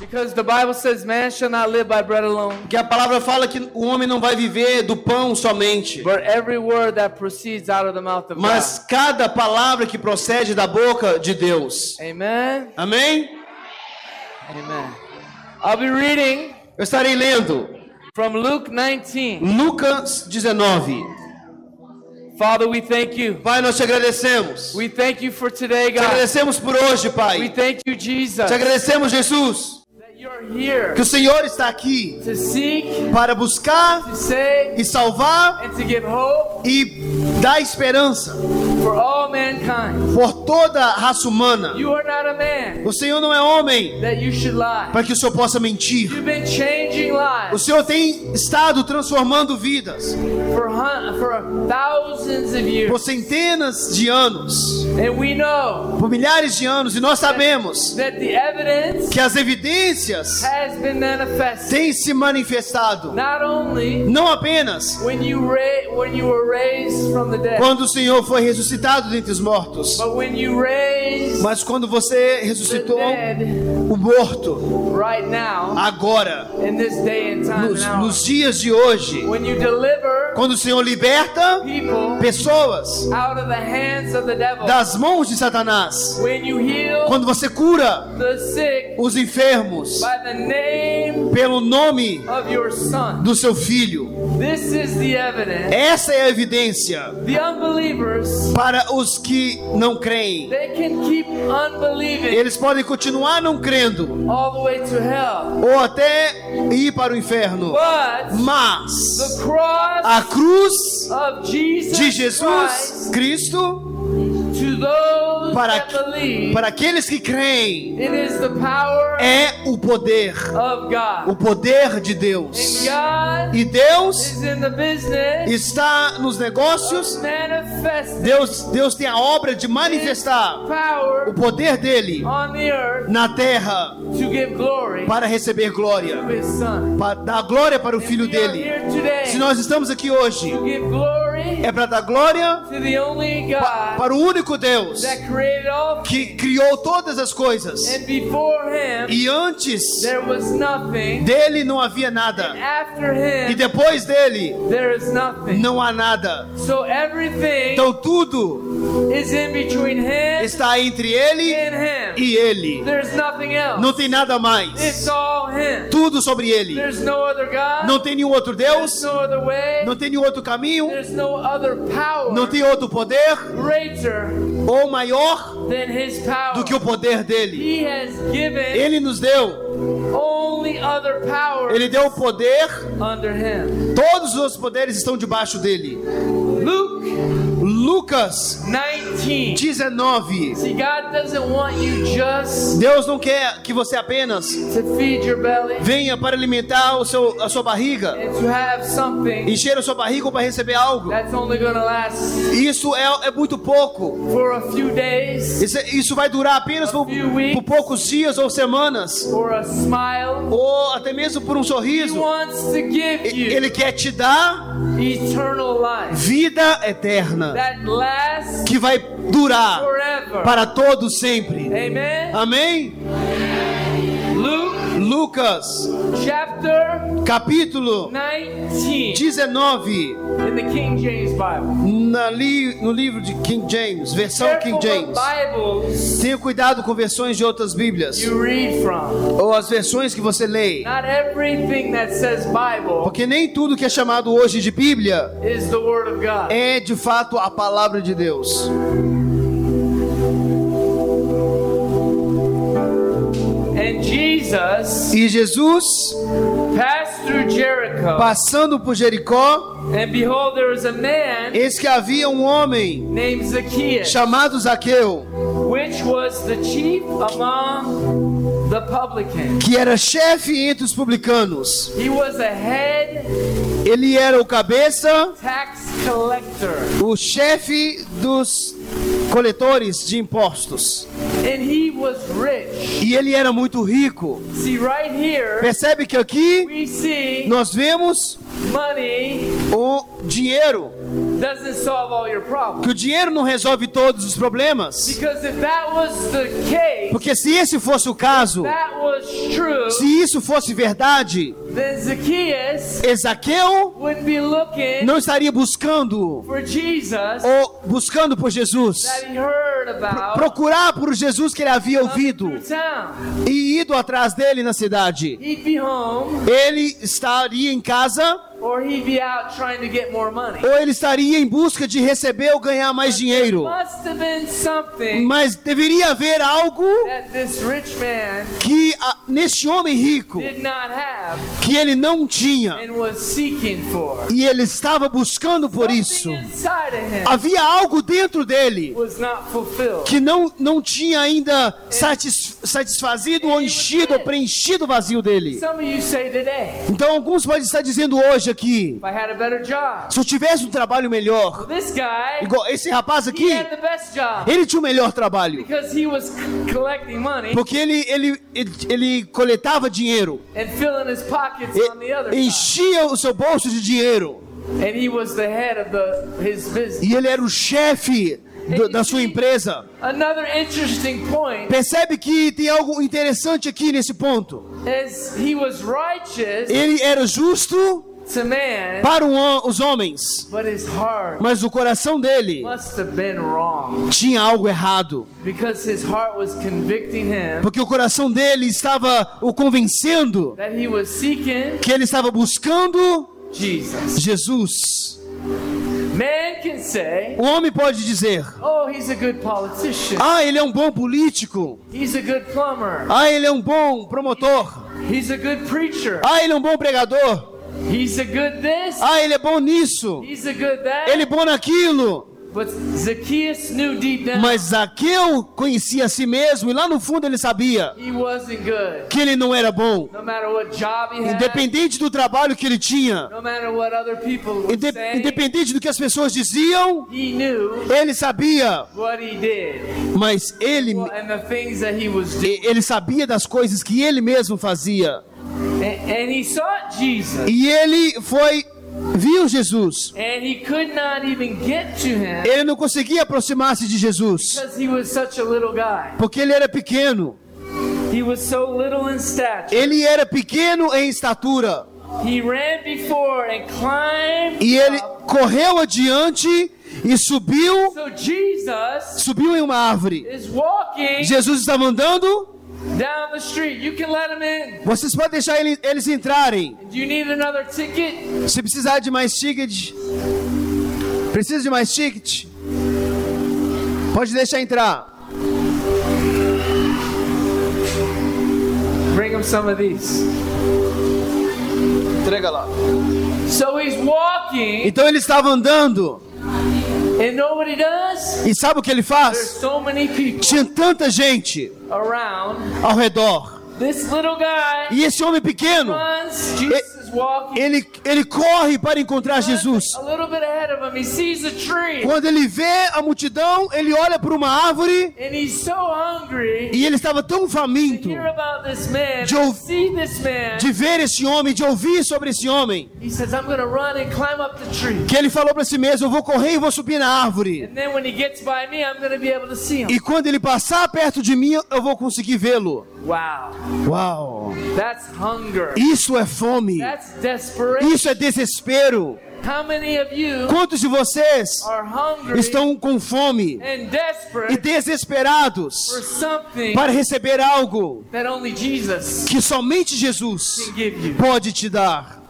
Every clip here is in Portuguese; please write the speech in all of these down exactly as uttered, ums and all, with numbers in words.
Because the Bible says man shall not live by bread alone. Porque a palavra fala que o homem não vai viver do pão somente, But every word that proceeds out of the mouth of mas God. cada palavra que procede da boca de Deus. Amen. Amém? Amen. I'll be reading Eu estarei lendo from Luke nineteen. Lucas dezenove. Father, we thank you. Pai, nós te agradecemos. We thank you for today, Te God. agradecemos por hoje, We Pai. thank you, Jesus, Te agradecemos, Jesus, that you're here que o Senhor está aqui to seek, para buscar to save, e salvar and to give hope e dar esperança for all mankind. por toda a raça humana. You are not a man O Senhor não é homem that you should lie. para que o Senhor possa mentir. You've been changing O lives Senhor tem estado transformando vidas for hun- for thousands of por years. centenas de anos, And we know por milhares de anos, e nós sabemos that the evidence que as evidências has been manifested. têm se manifestado, Not only não apenas when you ra- when you were raised from the dead, quando o Senhor foi ressuscitado dentre os mortos, but when you raised mas quando você the ressuscitou dead o morto, right now agora, in this day and time nos, and hour. nos dias de hoje, When you deliver quando o Senhor liberta people pessoas out of the hands of the devil, das mãos de Satanás, when you heal quando você cura the sick os enfermos by the name pelo nome of your son, do seu filho, this is the evidence. essa é a evidência The unbelievers, para os que não creem. they can keep unbelieving Eles podem continuar não crendo all the way to hell, ou até ir para o inferno, but mas the cross a cruz of Jesus, de Jesus Christ Cristo, to those para, that believe, para aqueles que creem, it is the power é o poder, of God. o poder de And Deus. God E Deus is in the business está nos negócios. of manifesting Deus, Deus tem a obra de manifestar power o poder dele on the earth na terra to give glory para receber glória, to His Son. para dar glória para o filho We are dele. here today Se nós estamos aqui hoje, to give glory é para dar glória to the only pa- God para o único Deus that created all que things. criou todas as coisas. And before Him E antes there was nothing, dele não havia and nada. after E Him depois dele there is nothing. não há nada. So everything Então tudo is in between Him está entre ele and Him. e ele. There's nothing else. Não tem nada It's mais. all Him. Tudo sobre ele. There's no other God. Não tem nenhum outro There's Deus. no other way. Não tem nenhum outro caminho. There's no other power Não tem outro poder greater ou maior than His power. do que o poder dele. He has given Ele nos deu. only other power Ele deu o poder. under Him. Todos os poderes estão debaixo dele. Luke Lucas nineteen. dezenove. See, God doesn't want you just Deus não quer que você apenas to feed your belly venha para alimentar o seu, a sua barriga, and to have something encher a sua barriga ou para receber algo. that's only going to last Isso é, é muito pouco. for a few days Isso, isso vai durar apenas por, por poucos dias ou semanas, or a smile. ou até mesmo por um He sorriso. wants to give you Ele quer te dar eternal life vida eterna, that lasts que vai durar forever. para todos sempre. Amen. Amém? Luke Lucas chapter capítulo nineteen dezenove, in the King James Bible. na li, no livro de King James, versão Careful King James. what Bibles Tenha cuidado com versões de outras Bíblias, you read from. ou as versões que você lê, Not everything that says Bible porque nem tudo que é chamado hoje de Bíblia is the Word of God. é de fato a palavra de Deus. And Jesus E Jesus, passed through Jericho, passando por Jericó, and behold, there was a man eis que havia um homem named Zacchaeus, chamado Zaqueu, which was the chief among the publicans. que era chefe entre os publicanos. He was a head Ele era o cabeça, tax collector, o chefe dos coletores de impostos. and he was rich. E ele era muito rico. See, right here, Percebe que aqui we see nós vemos money o dinheiro doesn't solve all your problems. que o dinheiro não resolve todos os problemas. Because if that was the case, Porque se esse fosse o caso, that was true, se isso fosse verdade, then Zacchaeus Ezaqueu would be looking não estaria buscando for Jesus ou buscando por Jesus, that he heard about procurar por Jesus que ele havia coming ouvido through town. e ido atrás dele na cidade. He'd be home, Ele estaria em casa or he'd be out trying to get more money. ou ele estaria em busca de receber ou ganhar mais dinheiro. Must have been something Mas deveria haver algo that this rich man que a, neste homem rico did not have que ele não tinha and was seeking for. e ele estava buscando por isso. Something inside of him Havia algo dentro dele was not fulfilled. que não, não tinha ainda satis, satisfazido ou enchido ou preenchido o vazio dele. Some of you say today, Então alguns podem estar dizendo hoje aqui, if I had a better job. se eu tivesse um trabalho melhor, This guy, igual esse rapaz he aqui, had the best job ele tinha o melhor trabalho, because he was c- collecting money porque ele, ele, ele, ele coletava dinheiro, and filling his pockets e- on the other side. enchia o seu bolso de dinheiro, And he was the head of the his business. e ele era o chefe do- da sua empresa. Another interesting point Percebe que tem algo interessante aqui nesse ponto. is he was righteous Ele era justo to man, para o hom- os homens, but his heart mas o coração dele must have been wrong tinha algo errado, because his heart was convicting him porque o coração dele estava o convencendo that he was seeking que ele estava buscando Jesus. Jesus. Man can say, O homem pode dizer: oh, he's a good politician. ah, ele é um bom político, He's a good plumber. ah, ele é um bom promotor, He's a good preacher. ah, ele é um bom pregador, He's a good this. ah, ele é bom nisso, He's a good that. ele é bom naquilo. But Zacchaeus knew deep down Mas Zaqueu conhecia a si mesmo e lá no fundo ele sabia he wasn't good. que ele não era bom. No matter what job he had, Independente do trabalho que ele tinha, no matter what other people were inde- saying, independente do que as pessoas diziam, he knew ele sabia, what he did mas ele, and the things that he was doing. ele sabia das coisas que ele mesmo fazia. And, and he sought Jesus. E ele foi, viu Jesus. And he could not even get to him Ele não conseguia aproximar-se de Jesus, because he was such a little guy. porque ele era pequeno. He was so little in stature. Ele era pequeno em estatura. He ran before and climbed E ele up. correu adiante e subiu, So Jesus subiu em uma árvore. is walking Jesus estava andando. down the street. You can let him in. Vocês podem deixar ele- eles entrarem. Do you need another ticket? Se precisar de mais ticket, precisa de mais ticket, pode deixar entrar. Bring him some of these. Entrega lá. So he's walking, Então ele estava andando. and know what he does? E sabe o que ele There's faz? so many people Tinha tanta gente around. ao redor. This little guy E esse homem pequeno, runs. Jesus is walking. ele, ele corre para encontrar Jesus. A little bit ahead of him, he sees a tree, Quando ele vê a multidão, ele olha para uma árvore and he's so hungry e ele estava tão to faminto hear about this man, De to ouv- see this man. de ver esse homem, de ouvir sobre esse homem, He says, I'm going to run and climb up the tree. que ele falou para si mesmo: eu vou correr e vou subir na árvore. And then when he gets by me, I'm going to be able to see him. E quando ele passar perto de mim, eu vou conseguir vê-lo. Wow. Uau! That's hunger. Isso é fome. That's desperation. Isso é desespero. How many of you Quantos de vocês are hungry estão com fome and e desperate for desesperados something para receber algo that only Jesus que somente Jesus can give you? pode te dar?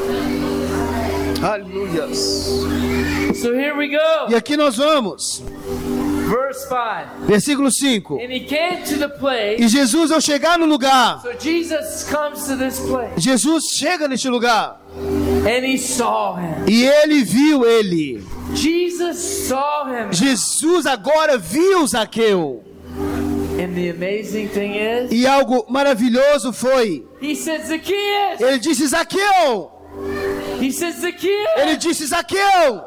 Aleluias. So here we go. E aqui nós vamos. Verse five. Versículo cinco. And he came to the place. E Jesus, ao chegar no lugar, So Jesus comes to this place. Jesus chega neste lugar And he saw him. e ele viu ele. Jesus saw him. Jesus agora viu Zaqueu. And the amazing thing is, E algo maravilhoso foi. he said, Zacchaeus. Ele disse: Zaqueu. He said, Zacchaeus, Ele disse: Zaqueu,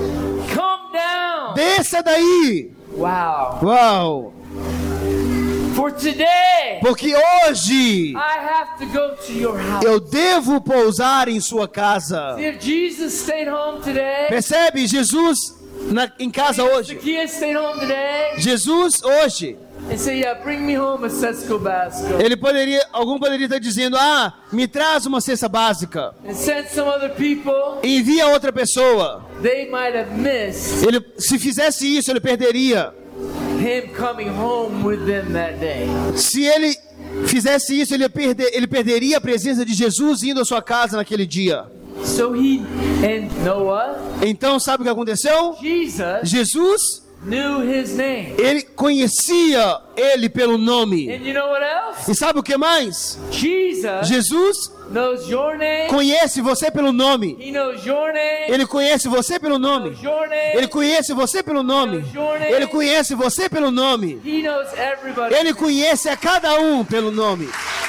come down. desça daí. Wow. Uau. For today, porque hoje I have to go to your house. eu devo pousar em sua casa. If Jesus stayed home today, Percebe? Jesus na, em casa hoje. Zacchaeus stayed home today, Jesus hoje. and say, yeah, bring me home a Sesco Basco. Ele poderia, algum poderia estar dizendo, ah, me traz uma cesta básica. And send some other people, Envia outra pessoa. they might have missed Ele, se fizesse isso, ele perderia. him coming home with them that day. Se ele fizesse isso, ele, ia perder, ele perderia a presença de Jesus indo à sua casa naquele dia. So he, and Noah, Então, sabe o que aconteceu? Jesus Jesus, knew his name. ele conhecia ele pelo nome. And you know what else? E sabe o que mais? Jesus Jesus knows your name. conhece você pelo nome. He knows your name. Ele conhece você pelo nome. Knows your name. Ele conhece você pelo nome. Ele conhece você pelo nome. He knows everybody. Ele conhece a cada um pelo nome.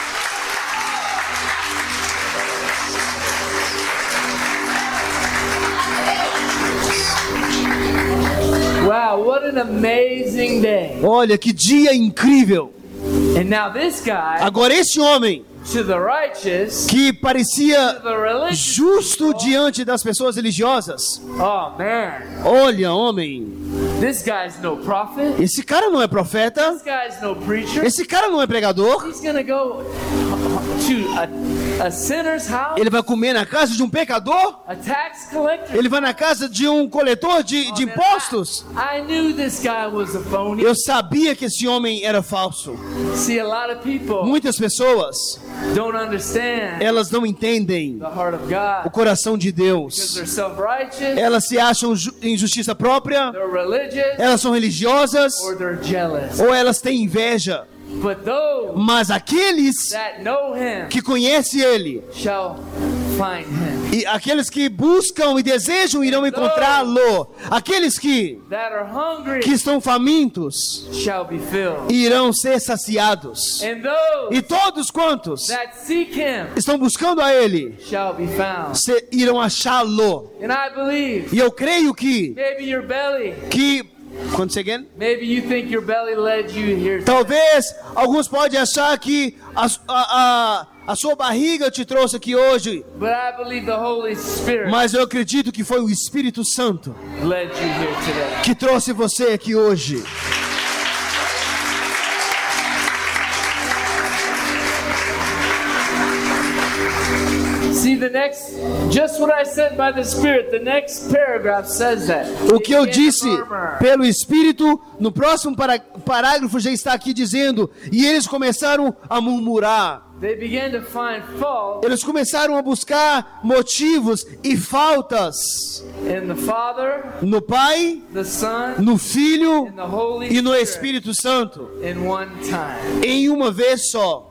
Wow, what an amazing day. Olha que dia incrível. And now this guy, Agora esse homem to the righteous, que to parecia the religious, justo diante das pessoas religiosas. oh man, Olha, homem, this guy's no prophet. esse cara não é profeta. This guy's no preacher. Esse cara não é pregador. He's gonna go to a, a sinner's house, Ele vai comer na casa de um pecador. a tax collector. Ele vai na casa de um coletor de, de impostos. I knew this guy was a phony. Eu sabia que esse homem era falso. See, a lot of people Muitas pessoas, don't understand elas não entendem the heart of o God coração de because Deus. they're self-righteous, Elas se acham ju- em justiça própria, they're religious, elas são religiosas, or they're jealous. ou elas têm inveja. But those Mas aqueles that know him que conhecem Ele, shall find him. e aqueles que buscam e desejam irão encontrá-lo. Aqueles que, That are hungry que estão famintos shall be filled. irão ser saciados. And those E todos quantos that seek him estão buscando a Ele shall be found. se- irão achá-lo. And I believe E eu creio que, maybe your belly, que once again, maybe you think your belly led you here. talvez alguns podem achar que a, a, a, a sua barriga te trouxe aqui hoje, But I believe the Holy Spirit mas eu acredito que foi o Espírito Santo led you here today. que trouxe você aqui hoje. See the next, just what I said by the Spirit, the next paragraph says that. O que eu They began to disse murmur. pelo Espírito, no próximo para- parágrafo já está aqui dizendo, e eles começaram a murmurar. They began to find fault Eles começaram a buscar motivos e faltas in the Father, no Pai, the Son, no Filho and the Holy e no Spirit Espírito Santo, in one time. em uma vez só.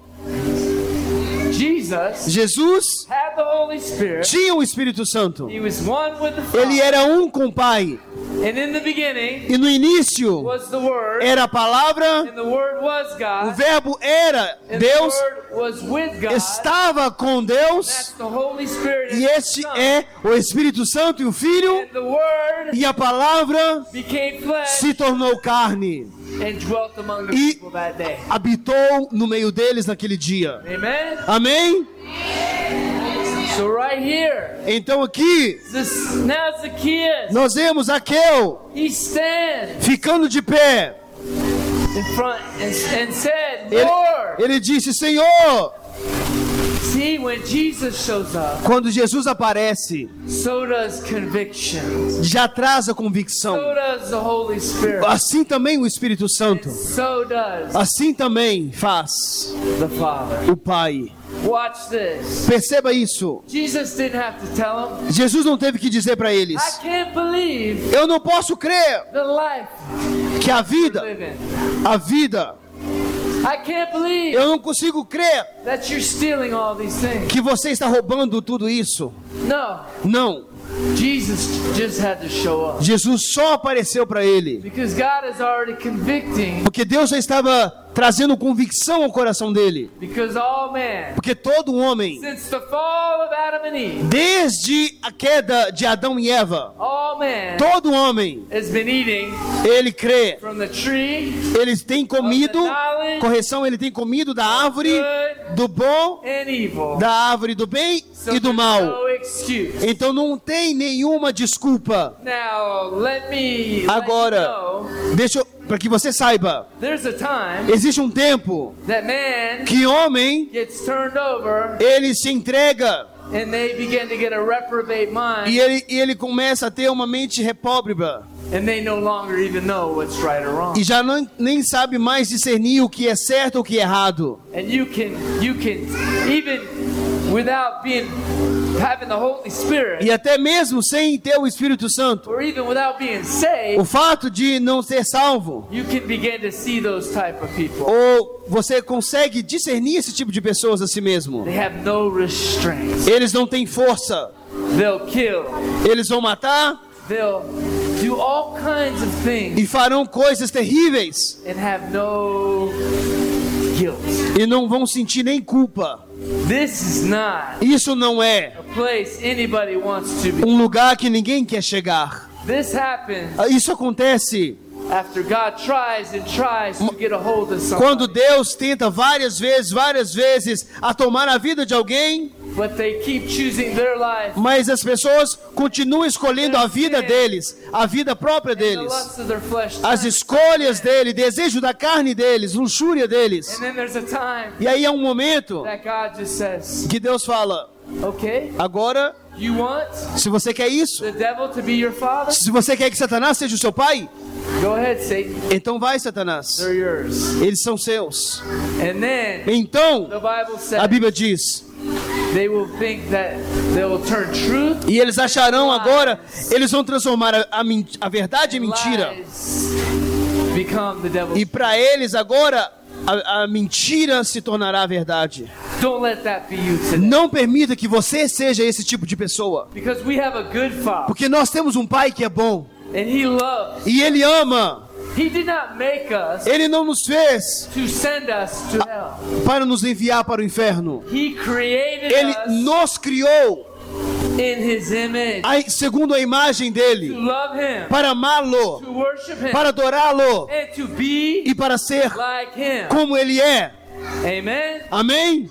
Jesus Jesus had the Holy Spirit. tinha o Espírito Santo. He was one with the Ele Father. era um com o Pai. And in the beginning E no início was the Word, era a palavra, and the Word was o God, verbo era and Deus, the Word was with God. estava com Deus, That's the Holy Spirit e and the este Son. é o Espírito Santo e o Filho, And the Word e a palavra became flesh se tornou carne, and dwelt among the E- people that day. habitou no meio deles naquele dia. Amen? Amém? So right here, Então aqui this, now Zacchaeus, nós vemos Zaqueu he stands ficando de pé. in front and, and said, Ele, Lord. ele disse: Senhor. See, when Jesus shows up, Quando Jesus aparece, so does conviction. já traz a So convicção. does the Holy Spirit. Assim também o Espírito Santo. So does Assim também faz the Father. o Pai. Watch this. Perceba isso. Jesus didn't have to tell him, Jesus não teve que dizer para eles: I can't believe eu não posso crer the life que a you vida, live in. a vida, I can't believe eu não consigo crer that you're stealing all these things. que você está roubando tudo isso. No, Não. Jesus just had to show up. Jesus só apareceu para ele, Because God is already convicting porque Deus já estava trazendo convicção ao coração dele. Because all men, Porque todo homem, since the fall of Adam and Eve, desde a queda de Adão e Eva, all men todo homem, has been eating ele crê, from the tree eles têm comido, correção, ele tem comido da árvore do bom, and evil. da árvore do bem So e do there's mal. no excuse. Então não tem nenhuma desculpa. Now, let me Agora, let you know, deixa eu, para que você saiba, there's a time existe um tempo that man que homem, gets turned over ele se entrega and they begin to get a reprobate mind, e ele, e ele começa a ter uma mente repóbriba and they no longer even know what's right or wrong. e já não, nem sabe mais discernir o que é certo ou o que é errado. And you can, you can, even without being, having the Holy Spirit, E até mesmo sem ter o Espírito Santo, or even without being o saved, fato de não ser salvo, you can begin to see those type of people. ou você consegue discernir esse tipo de pessoas a si mesmo. They have no restraints. Eles não têm força, They'll kill. eles vão matar They'll do all kinds of things e farão coisas terríveis and have no guilt. e não vão sentir nem culpa. This is not Isso não é a place anybody wants to be. um lugar que ninguém quer chegar. This happens Isso acontece after God tries and tries to get a hold of quando somebody, Deus tenta várias vezes, várias vezes a tomar a vida de alguém, but they keep choosing their life mas as pessoas continuam escolhendo a vida deles, a vida própria and the deles, lust of their flesh. as escolhas dele, desejo da carne deles, luxúria deles. And then there's a time E aí é um momento that God just says, que Deus fala: okay, agora, you want se você quer isso, the devil to be your father? se você quer que Satanás seja o seu pai, Go ahead, Satan. então vai, Satanás. They're yours. Eles são seus. And then Então, the Bible a says Bíblia diz, they will think that they will turn truth e eles acharão agora, eles vão transformar a, a, men- a verdade em mentira. lies become the devil's. E para eles agora, a, a mentira se tornará a verdade. Don't let that be you today. Não permita que você seja esse tipo de pessoa. Because we have a good father Porque nós temos um pai que é bom. and he loves. E ele ama. He did not make us Ele não nos fez to send us to hell. para nos enviar para o inferno. He created Ele us nos criou in his image a- segundo a imagem to dele, love him, para amá-lo, to worship him, para adorá-lo and to be e para ser like him. como ele é. Amen. Amém?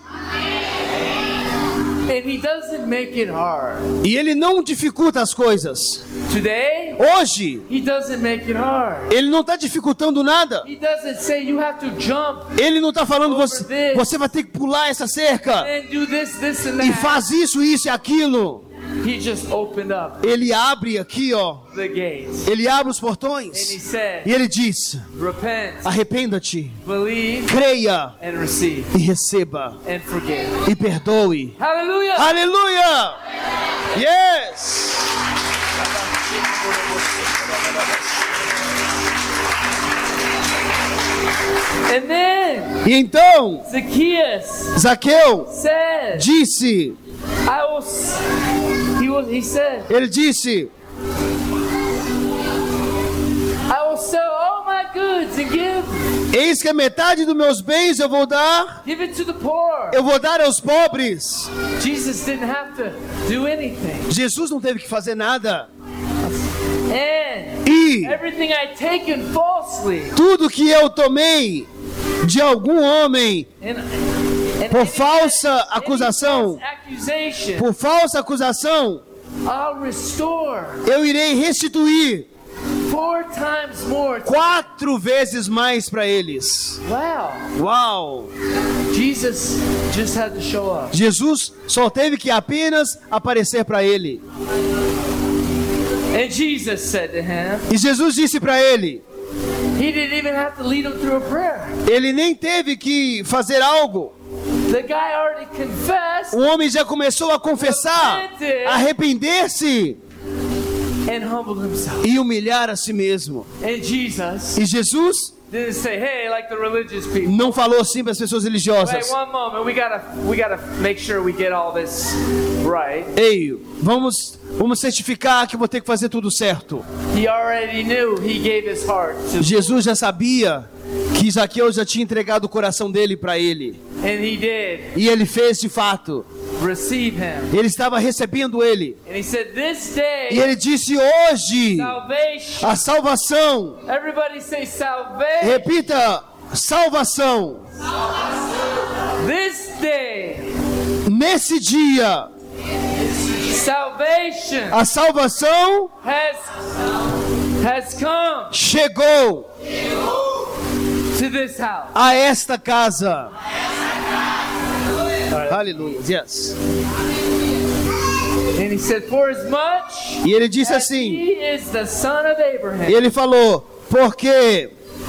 And he doesn't make it hard. E ele não dificulta as coisas. Today, Hoje, he doesn't make it hard. ele não está dificultando nada. He doesn't say you have to jump Ele não está falando, você, você vai ter que pular essa cerca and do this, this, and e that. faz isso, isso e aquilo. He just opened up Ele abre aqui, ó. the gates. Ele abre os And he portões said, e ele diz: repent, arrependa-te, believe, creia and receive, e receba and forgive. e perdoe. Hallelujah! Aleluia! Yes! And then E então, Zacchaeus Zaqueu said, disse, I will, s- he will, he said, ele disse, I will sell all my goods and give, eis que a metade dos meus bens eu vou dar, give it to the poor. eu vou dar aos pobres. Jesus didn't have to do anything. Jesus não teve que fazer nada. And E everything I taken falsely, tudo que eu tomei de algum homem and, and por any- falsa any acusação, false accusation, por falsa acusação, I'll restore eu irei restituir four times more. quatro vezes mais para eles. Wow. Uau! Jesus just had to show up. Jesus só teve que apenas aparecer para ele. And Jesus said to him, E Jesus disse para ele, he didn't even have to lead him through a prayer. ele nem teve que fazer algo. The guy already confessed O homem já começou a confessar, arrepender-se and humbled himself. e humilhar a si mesmo. And Jesus E Jesus Didn't say, hey, like the religious people. Não falou assim para as pessoas religiosas. Wait, one moment. We gotta, we gotta make sure we get all this right. Ei, vamos, vamos certificar que vou ter que fazer tudo certo. He already knew he gave his heart to. Jesus já sabia que Zaqueu já tinha entregado o coração dele para ele. And he did. E ele fez de fato. Receive him. Ele estava recebendo ele. And he said, this day, E ele disse: hoje, salvation. a salvação. Everybody say salvation. Repita: salvação. This day, Nesse dia, salvation a salvação has has come chegou to this house. a esta casa. Aleluia. Yes. And he said, for as much E ele disse as assim, he is the son of Abraham, ele falou: porque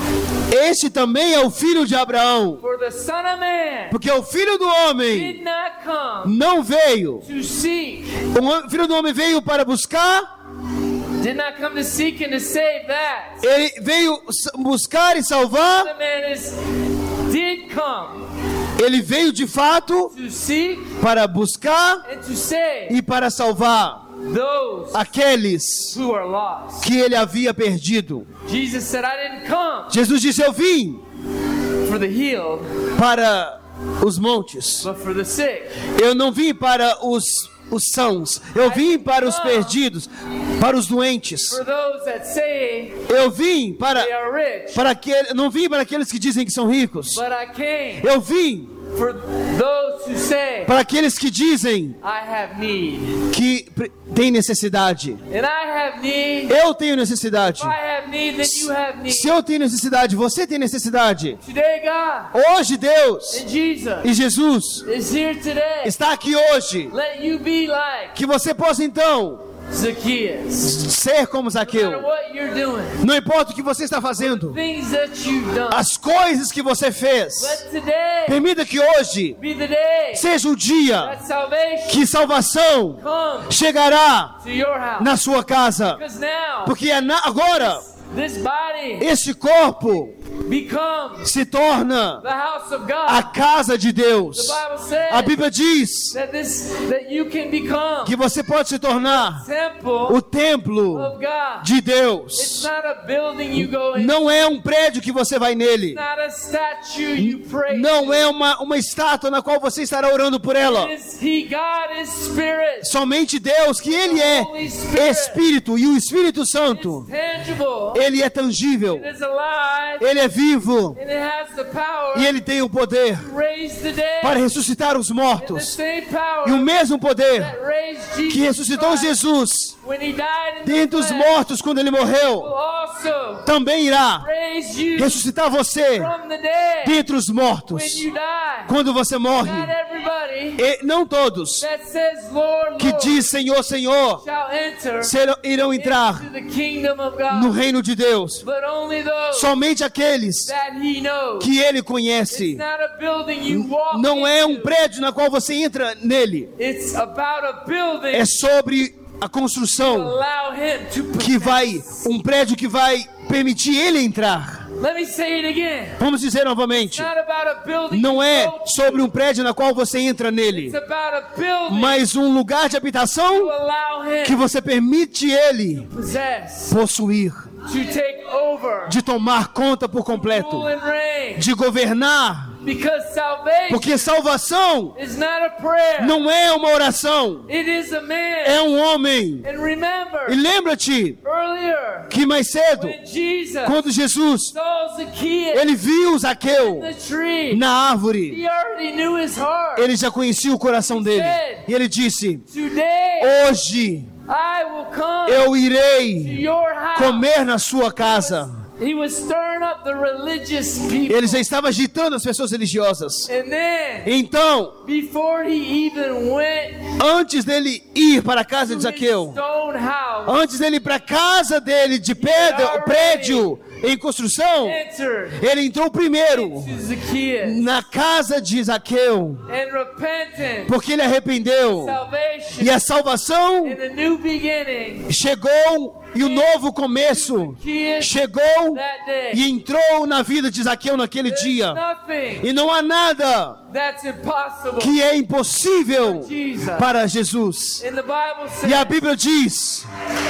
este também é o filho de Abraão. for the Son of Man Porque o filho do homem did not come não veio. to seek, O filho do homem veio para buscar, did not come to seek and to save that. ele veio buscar e salvar. The man is did come Ele veio de fato to seek para buscar and to save e para salvar those aqueles who are lost. que ele havia perdido. Jesus said, I didn't come Jesus disse: eu vim for the healed, para os montes. but for the sick. Eu não vim para os, os sãos. Eu vim para os perdidos, para os doentes. For those that say Eu vim para, they are rich, para aquele, não vim para aqueles que dizem que são ricos. but I came Eu vim for those who say, para aqueles que dizem I have need. que pre- têm necessidade. And I have need. Eu tenho necessidade. If I have need, then you have need. Se eu tenho necessidade, você tem necessidade. Today, God Hoje Deus and Jesus e Jesus is here today. está aqui hoje. Let you be like Que você possa então Zacchaeus. ser como No matter Zaqueu. what you're doing, Não importa o que você está fazendo, things that you've done. as coisas que você fez. Let today Permita que hoje be the day seja o dia that salvation que salvação comes chegará to your house. na sua casa. Because now, Porque é na- agora this body esse corpo becomes se torna the house of a God. casa de Deus. The Bible says A Bíblia diz that this that you can become que você pode se tornar temple o templo of God. de It's Deus. not a building you go in. Não é um prédio que você vai nele. It's not a statue you pray. Não é uma, uma estátua na qual você estará orando por ela. Is he God is spirit. Somente Deus, que Ele é Espírito, e o Espírito Santo, Tangible. Ele é tangível, It is alive. Ele é vivo, And it has the power e Ele tem o poder to raise the dead. para ressuscitar os And the mortos. same power E o mesmo poder that raised Jesus que ressuscitou Christ Jesus when he died in dentre the os flesh mortos quando Ele will morreu, also também irá raise you ressuscitar você from the dead dentre os when mortos you die. quando você morre. Not everybody E não todos that says Lord, que Lord diz Senhor, Senhor shall enter serão, irão entrar into the kingdom of God, no reino de Deus. but only those Somente aqueles that he knows. que Ele It's conhece. not a building you walk Não é um into. prédio na qual você entra nele. It's about a building É sobre a construção allow him to que vai, possess. um prédio que vai permitir ele entrar. Let me say it again. Vamos dizer novamente. It's not about a building Não you é go to. sobre um prédio na qual você entra nele, It's about a building mas um lugar de to habitação allow him que você permite ele to possess, possuir, to take over, de tomar conta por completo, rule and reign. de governar. Because salvation Porque salvação is not a prayer. não é uma oração, It is a man. é um homem. And remember, E lembra-te earlier, que mais cedo, when Jesus quando Jesus saw Zacchaeus ele viu Zaqueu in the tree, na árvore, he already knew his heart. ele já conhecia o coração dele. E ele disse: Today, hoje I will come eu to irei your house. comer na sua casa. He was stirring up the religious people. Ele já estava agitando as pessoas religiosas. And then, Então, before he even went antes dele ir para a casa to de his Zaqueu, stone house, antes dele ir para a casa dele de pedra, o prédio em construção, entered ele entrou primeiro to Zacchaeus na casa de Zaqueu, and repentant porque ele arrependeu. salvation E a salvação and a new beginning chegou E o novo começo chegou e entrou na vida de Zaqueu naquele dia. E não há nada que é impossível para Jesus. E a Bíblia diz: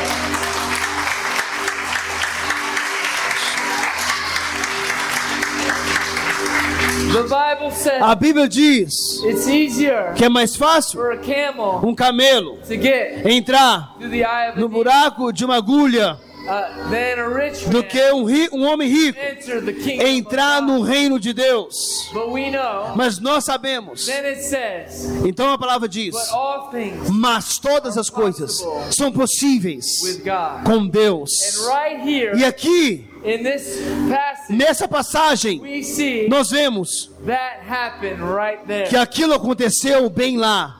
a Bíblia diz que é mais fácil um camelo entrar no buraco de uma agulha do que um, ri, um homem rico entrar no reino de Deus. Mas nós sabemos, então a palavra diz, mas todas as coisas são possíveis com Deus. E aqui, nessa passagem, nós vemos que aquilo aconteceu bem lá.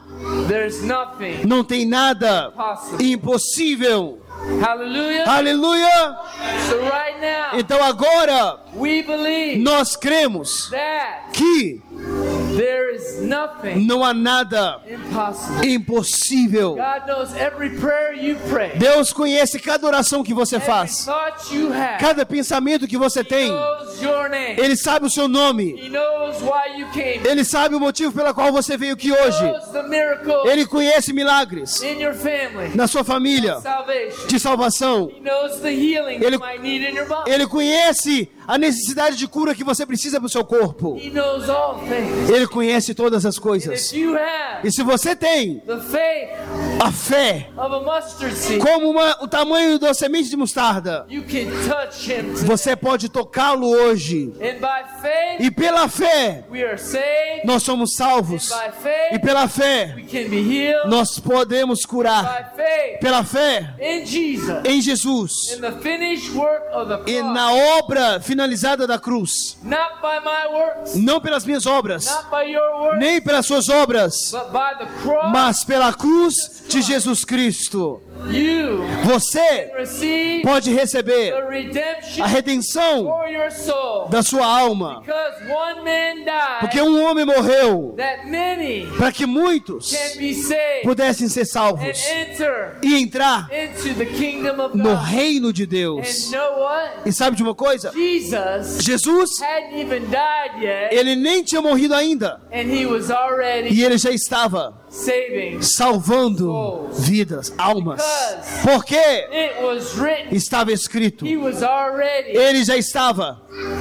Não tem nada impossível. Hallelujah. Aleluia. So right now, então agora we believe nós cremos that que there is nothing não há nada impossible. impossível. God knows every prayer you pray. Deus conhece cada oração que você faz, every thought you have. Cada pensamento que você He tem. knows your name. Ele sabe o seu nome. He knows why you came. Ele sabe o motivo pelo qual você veio aqui hoje. He knows the miracle Ele conhece milagres in your family. na sua família Salvation. de salvação. He knows the healing Ele, you might need in your body. ele conhece a necessidade de cura que você precisa para o seu corpo. He knows all things. Ele conhece todas as And coisas. if you have E se você tem the faith a fé of a mustard seed, como uma, o tamanho da semente de mostarda, you can touch him today. você pode tocá-lo hoje. And by faith, E pela fé we are saved. nós somos salvos. By faith, E pela fé we can be healed. nós podemos curar. By faith, Pela fé in Jesus, em Jesus in the finished work of the e cross, na obra finalizada da cruz. not by my works, Não pelas minhas obras, not by your works, nem pelas suas obras, but by the cross, mas pela cruz de Jesus Cristo. you Você receive pode receber the redemption a redenção for your soul. da sua alma. Because one man died, Porque um homem morreu that many para que muitos can be saved pudessem ser and salvos enter e entrar into the kingdom of no God. reino de And Deus. know what? E sabe de uma coisa? Jesus Jesus, hadn't even died yet, ele nem tinha morrido ainda. and he was already E ele já estava saving. salvando vidas, almas. Porque It was written, estava escrito. he was already, Ele já estava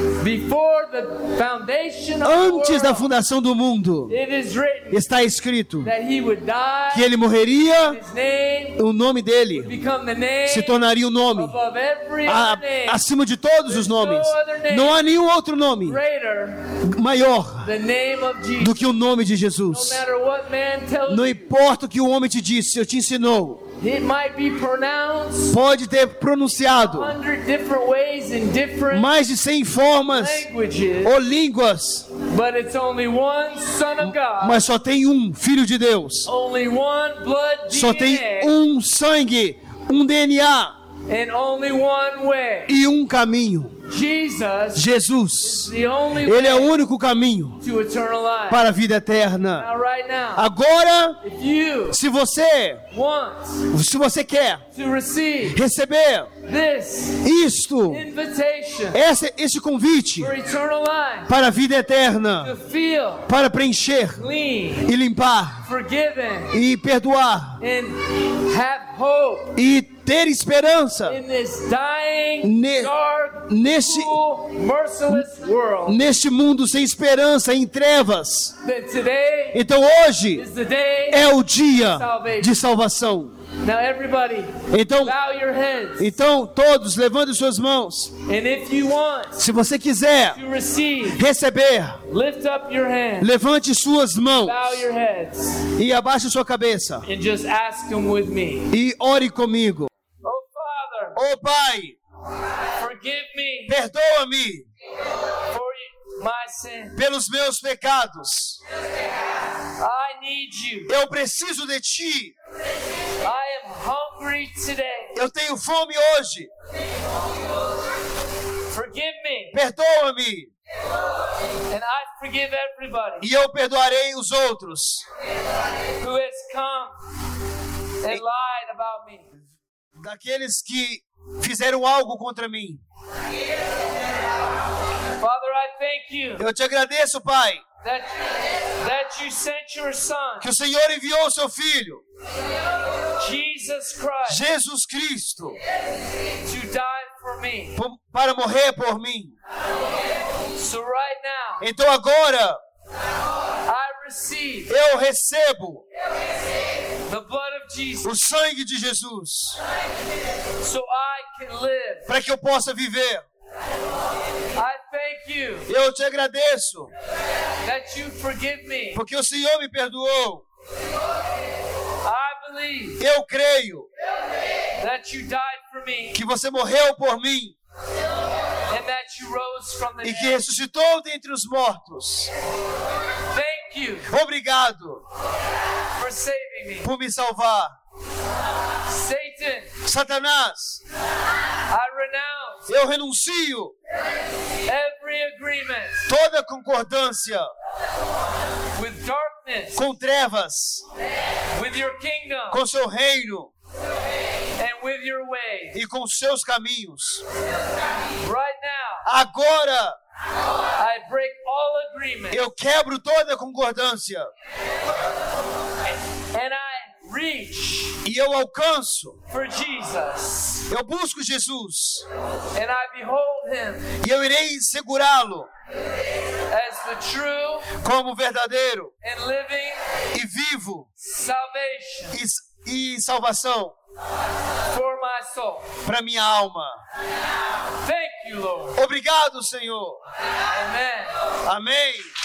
before the foundation of antes the da world, fundação do mundo. it is written Está escrito that he would die, que ele morreria, his name o nome dele become the name se tornaria o nome above every a- other name, acima de todos os nomes. Não há nenhum outro nome greater maior the name of Jesus. do que o nome de No Jesus. matter what man tells Não you, importa o que o homem te disse, eu te ensinou. it might be pronounced Pode ter pronunciado a hundred different ways in different mais de cem formas languages, ou línguas, but it's only one Son of God, mas só tem um Filho de Deus. only one blood Só tem D N A, um sangue, um D N A and only one way. e um caminho. Jesus Jesus. the only Ele é o way único caminho to eternal life. para a vida eterna. Now, right now, Agora, if you se você, want se você quer to receive receber this isto, invitation esse, esse convite for eternal life, para a vida to eterna, feel para preencher clean, e limpar forgiven, e perdoar and have hope e ter esperança in this dying, Ne- dark, nesse, cruel, merciless world, neste mundo sem esperança, em trevas. that today Então hoje is the day. é o dia de salvação. Now everybody, Então, bow your heads. então todos levantem suas mãos. And if you want Se você quiser to receive, receber, lift up your hands, levante suas mãos bow your heads, e abaixe sua cabeça and just ask him with me. e ore comigo. Oh Father, Ó Pai, forgive me perdoa-me for my sin. pelos meus pecados. I need you. Eu preciso de Ti. I am hungry today. Eu tenho fome hoje. Forgive me, Perdoa-me and I forgive everybody e eu perdoarei os outros who has come and lied about me. daqueles que fizeram algo contra mim. Father, I thank you. Eu te agradeço, Pai. That, that you sent your son. Que o Senhor enviou o seu filho. Jesus Christ. Jesus Cristo. To die for me. Para morrer por mim. So right now. Então agora. I receive. Eu recebo. The blood of Jesus. O sangue de Jesus. So I can live. Para que eu possa viver. I thank you. Eu te agradeço. That you forgive me. Porque o Senhor me perdoou. I believe. Eu creio. That you died for me. Que você morreu por mim. And that you rose from the e dead. que ressuscitou dentre os mortos. Thank you. Obrigado. For saving me. Por me salvar. Satan. Satanás. I renounce. Eu renuncio. Every agreement. Toda concordância. With darkness. Com trevas. With your kingdom. Com seu reino. And with your way. E com seus caminhos. Right now. Agora. I break all agreements. Eu quebro toda concordância. And I reach. E eu alcanço. For Jesus. Eu busco Jesus. And I behold him. E eu irei segurá-lo. As the true. Como verdadeiro. And living. E vivo. Salvation. E, e salvação. For my soul. Para minha alma. Thank you, Lord. Obrigado, Senhor. Amen. Amém.